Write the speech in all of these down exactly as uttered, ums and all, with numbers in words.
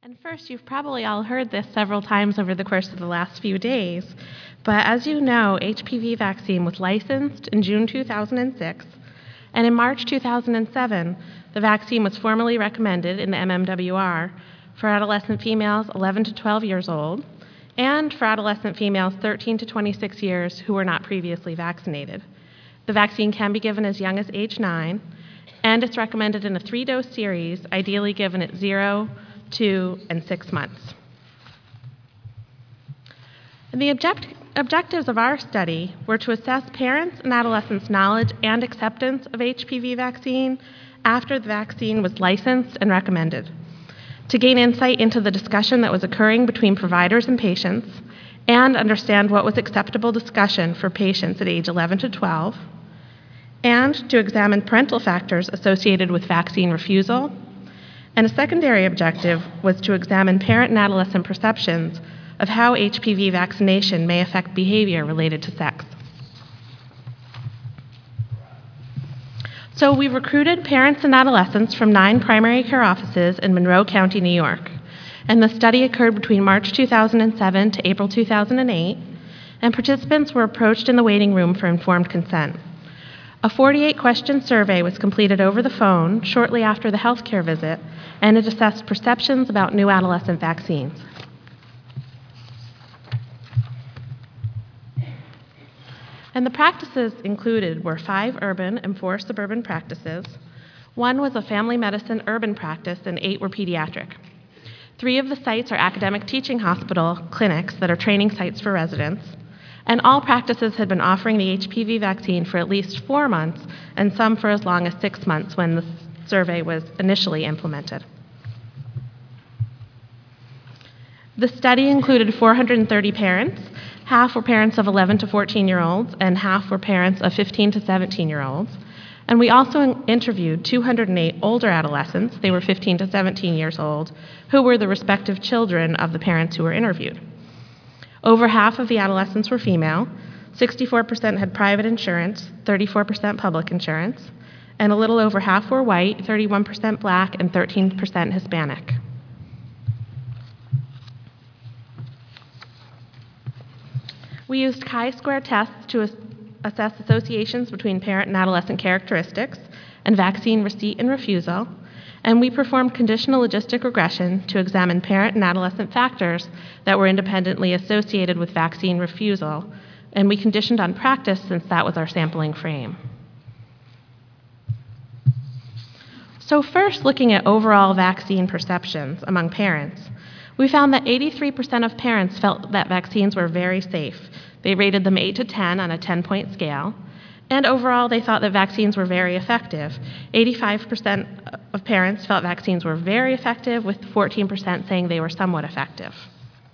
And first, you've probably all heard this several times over the course of the last few days, but as you know, H P V vaccine was licensed in June two thousand six, and in March two thousand seven, the vaccine was formally recommended in the M M W R for adolescent females eleven to twelve years old, and for adolescent females thirteen to twenty-six years who were not previously vaccinated. The vaccine can be given as young as age nine, and it's recommended in a three-dose series, ideally given at zero, two, and six months. And the object, objectives of our study were to assess parents and adolescents' knowledge and acceptance of H P V vaccine after the vaccine was licensed and recommended, to gain insight into the discussion that was occurring between providers and patients, and understand what was acceptable discussion for patients at age eleven to twelve, and to examine parental factors associated with vaccine refusal. And a secondary objective was to examine parent and adolescent perceptions of how H P V vaccination may affect behavior related to sex. So we recruited parents and adolescents from nine primary care offices in Monroe County, New York. And the study occurred between March two thousand seven to April two thousand eight, and participants were approached in the waiting room for informed consent. A forty-eight question survey was completed over the phone shortly after the healthcare visit, and it assessed perceptions about new adolescent vaccines. And the practices included were five urban and four suburban practices. One was a family medicine urban practice, and eight were pediatric. Three of the sites are academic teaching hospital clinics that are training sites for residents. And all practices had been offering the H P V vaccine for at least four months, and some for as long as six months when the survey was initially implemented. The study included four hundred thirty parents. Half were parents of eleven to fourteen-year-olds, and half were parents of fifteen to seventeen-year-olds. And we also interviewed two hundred eight older adolescents, they were fifteen to seventeen years old, who were the respective children of the parents who were interviewed. Over half of the adolescents were female, sixty-four percent had private insurance, thirty-four percent public insurance, and a little over half were white, thirty-one percent black, and thirteen percent Hispanic. We used chi-square tests to ass- assess associations between parent and adolescent characteristics and vaccine receipt and refusal, and we performed conditional logistic regression to examine parent and adolescent factors that were independently associated with vaccine refusal, and we conditioned on practice since that was our sampling frame. So first, looking at overall vaccine perceptions among parents, we found that eighty-three percent of parents felt that vaccines were very safe. They rated them eight to ten on a ten-point scale. And overall, they thought that vaccines were very effective. eighty-five percent of parents felt vaccines were very effective, with fourteen percent saying they were somewhat effective.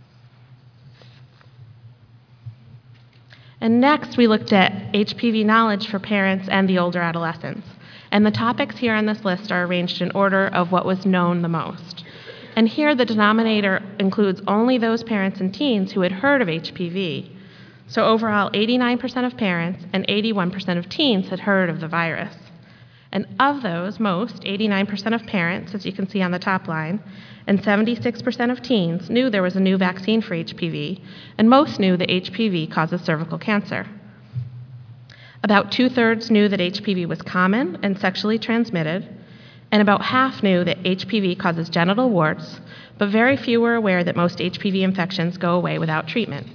And next, we looked at H P V knowledge for parents and the older adolescents. And the topics here on this list are arranged in order of what was known the most. And here, the denominator includes only those parents and teens who had heard of H P V. So overall, eighty-nine percent of parents and eighty-one percent of teens had heard of the virus. And of those, most, eighty-nine percent of parents, as you can see on the top line, and seventy-six percent of teens knew there was a new vaccine for H P V, and most knew that H P V causes cervical cancer. About two-thirds knew that H P V was common and sexually transmitted, and about half knew that H P V causes genital warts, but very few were aware that most H P V infections go away without treatment.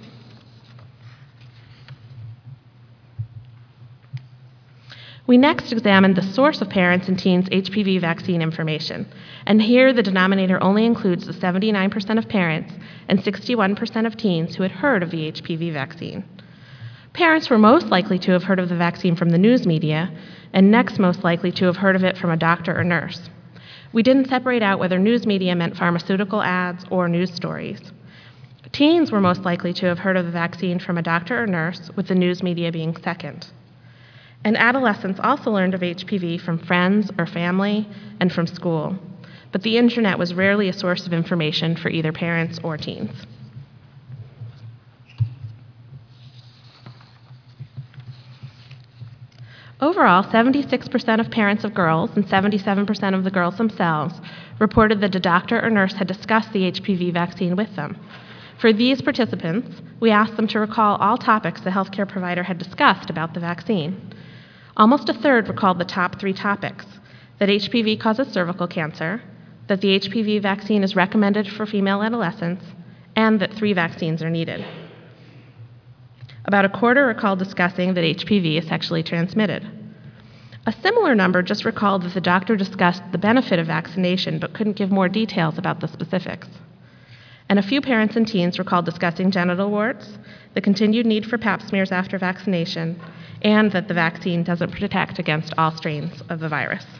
We next examined the source of parents' and teens' H P V vaccine information, and here the denominator only includes the seventy-nine percent of parents and sixty-one percent of teens who had heard of the H P V vaccine. Parents were most likely to have heard of the vaccine from the news media, and next most likely to have heard of it from a doctor or nurse. We didn't separate out whether news media meant pharmaceutical ads or news stories. Teens were most likely to have heard of the vaccine from a doctor or nurse, with the news media being second. And adolescents also learned of H P V from friends or family and from school, but the internet was rarely a source of information for either parents or teens. Overall, seventy-six percent of parents of girls and seventy-seven percent of the girls themselves reported that a doctor or nurse had discussed the H P V vaccine with them. For these participants, we asked them to recall all topics the healthcare provider had discussed about the vaccine. Almost a third recalled the top three topics: that H P V causes cervical cancer, that the H P V vaccine is recommended for female adolescents, and that three vaccines are needed. About a quarter recalled discussing that H P V is sexually transmitted. A similar number just recalled that the doctor discussed the benefit of vaccination but couldn't give more details about the specifics. And a few parents and teens recalled discussing genital warts, the continued need for pap smears after vaccination, and that the vaccine doesn't protect against all strains of the virus.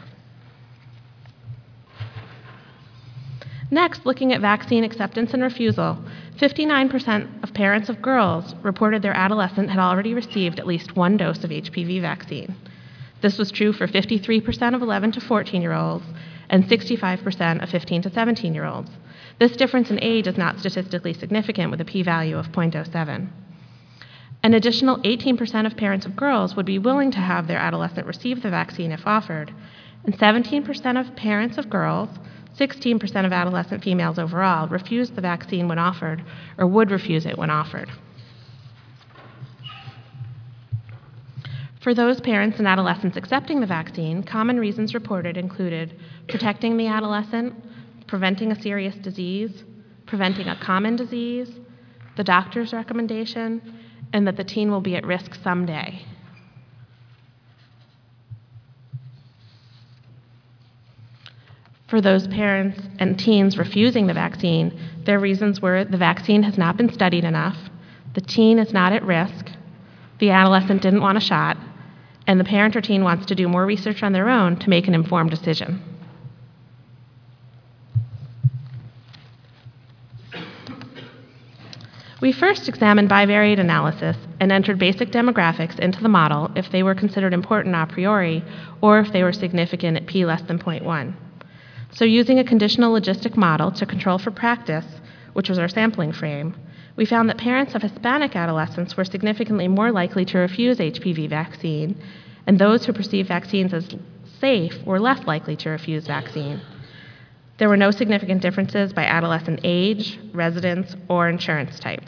Next, looking at vaccine acceptance and refusal, fifty-nine percent of parents of girls reported their adolescent had already received at least one dose of H P V vaccine. This was true for fifty-three percent of eleven to fourteen-year-olds and sixty-five percent of fifteen to seventeen-year-olds. This difference in age is not statistically significant with a p-value of zero point zero seven. An additional eighteen percent of parents of girls would be willing to have their adolescent receive the vaccine if offered, and seventeen percent of parents of girls, sixteen percent of adolescent females overall, refused the vaccine when offered or would refuse it when offered. For those parents and adolescents accepting the vaccine, common reasons reported included protecting the adolescent, preventing a serious disease, preventing a common disease, the doctor's recommendation, and that the teen will be at risk someday. For those parents and teens refusing the vaccine, their reasons were the vaccine has not been studied enough, the teen is not at risk, the adolescent didn't want a shot, and the parent or teen wants to do more research on their own to make an informed decision. We first examined bivariate analysis and entered basic demographics into the model if they were considered important a priori or if they were significant at p less than zero point one. So using a conditional logistic model to control for practice, which was our sampling frame, we found that parents of Hispanic adolescents were significantly more likely to refuse H P V vaccine, and those who perceive vaccines as safe were less likely to refuse vaccine. There were no significant differences by adolescent age, residence, or insurance type.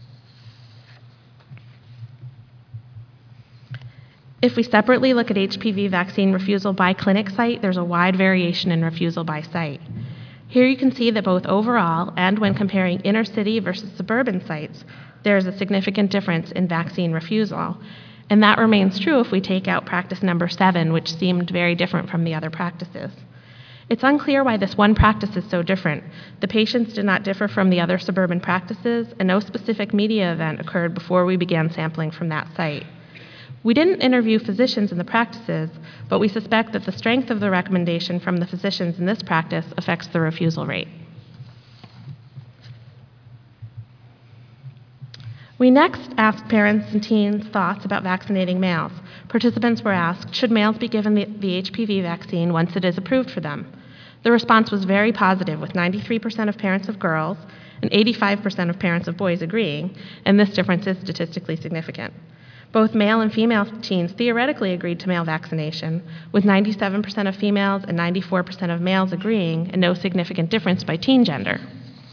If we separately look at H P V vaccine refusal by clinic site, there's a wide variation in refusal by site. Here you can see that both overall and when comparing inner city versus suburban sites, there is a significant difference in vaccine refusal. And that remains true if we take out practice number seven, which seemed very different from the other practices. It's unclear why this one practice is so different. The patients did not differ from the other suburban practices, and no specific media event occurred before we began sampling from that site. We didn't interview physicians in the practices, but we suspect that the strength of the recommendation from the physicians in this practice affects the refusal rate. We next asked parents and teens' thoughts about vaccinating males. Participants were asked, should males be given the, the H P V vaccine once it is approved for them? The response was very positive, with ninety-three percent of parents of girls and eighty-five percent of parents of boys agreeing, and this difference is statistically significant. Both male and female teens theoretically agreed to male vaccination, with ninety-seven percent of females and ninety-four percent of males agreeing, and no significant difference by teen gender.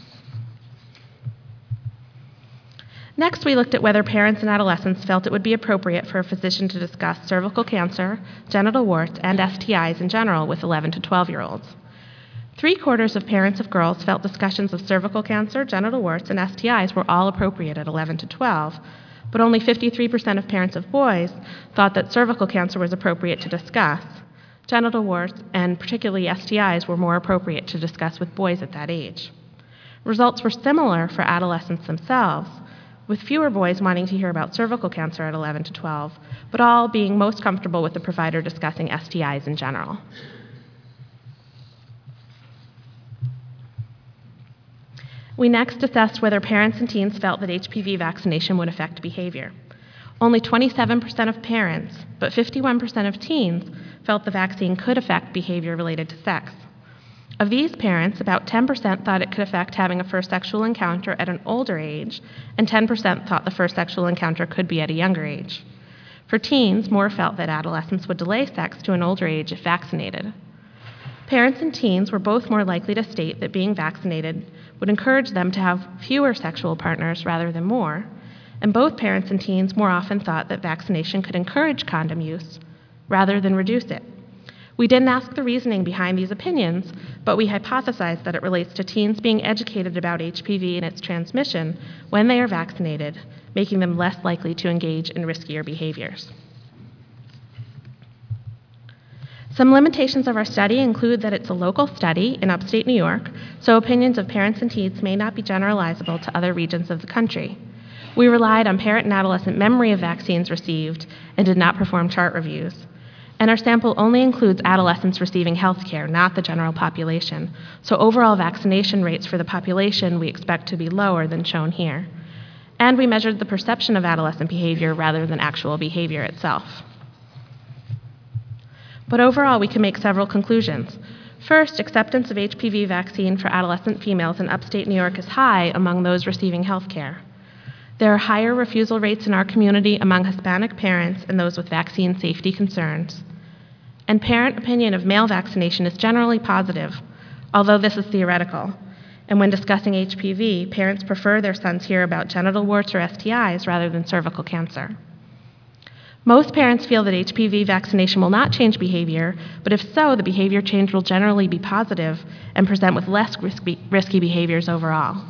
Next, we looked at whether parents and adolescents felt it would be appropriate for a physician to discuss cervical cancer, genital warts, and S T Is in general with eleven to twelve-year-olds. Three quarters of parents of girls felt discussions of cervical cancer, genital warts, and S T Is were all appropriate at eleven to twelve, but only fifty-three percent of parents of boys thought that cervical cancer was appropriate to discuss. Genital warts, and particularly S T Is, were more appropriate to discuss with boys at that age. Results were similar for adolescents themselves, with fewer boys wanting to hear about cervical cancer at eleven to twelve, but all being most comfortable with the provider discussing S T Is in general. We next assessed whether parents and teens felt that H P V vaccination would affect behavior. Only twenty-seven percent of parents, but fifty-one percent of teens, felt the vaccine could affect behavior related to sex. Of these parents, about ten percent thought it could affect having a first sexual encounter at an older age, and ten percent thought the first sexual encounter could be at a younger age. For teens, more felt that adolescents would delay sex to an older age if vaccinated. Parents and teens were both more likely to state that being vaccinated would encourage them to have fewer sexual partners rather than more, and both parents and teens more often thought that vaccination could encourage condom use rather than reduce it. We didn't ask the reasoning behind these opinions, but we hypothesized that it relates to teens being educated about H P V and its transmission when they are vaccinated, making them less likely to engage in riskier behaviors. Some limitations of our study include that it's a local study in upstate New York, so opinions of parents and teens may not be generalizable to other regions of the country. We relied on parent and adolescent memory of vaccines received and did not perform chart reviews. And our sample only includes adolescents receiving health care, not the general population. So overall vaccination rates for the population we expect to be lower than shown here. And we measured the perception of adolescent behavior rather than actual behavior itself. But overall, we can make several conclusions. First, acceptance of H P V vaccine for adolescent females in upstate New York is high among those receiving health care. There are higher refusal rates in our community among Hispanic parents and those with vaccine safety concerns. And parent opinion of male vaccination is generally positive, although this is theoretical. And when discussing H P V, parents prefer their sons hear about genital warts or S T Is rather than cervical cancer. Most parents feel that H P V vaccination will not change behavior, but if so, the behavior change will generally be positive and present with less risky, risky behaviors overall.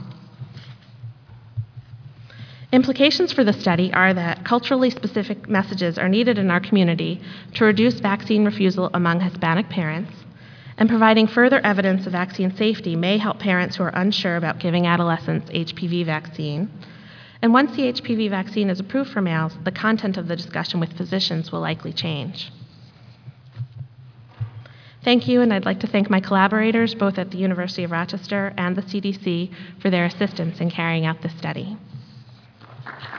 Implications for the study are that culturally specific messages are needed in our community to reduce vaccine refusal among Hispanic parents, and providing further evidence of vaccine safety may help parents who are unsure about giving adolescents H P V vaccine. And once the H P V vaccine is approved for males, the content of the discussion with physicians will likely change. Thank you, and I'd like to thank my collaborators, both at the University of Rochester and the C D C, for their assistance in carrying out this study.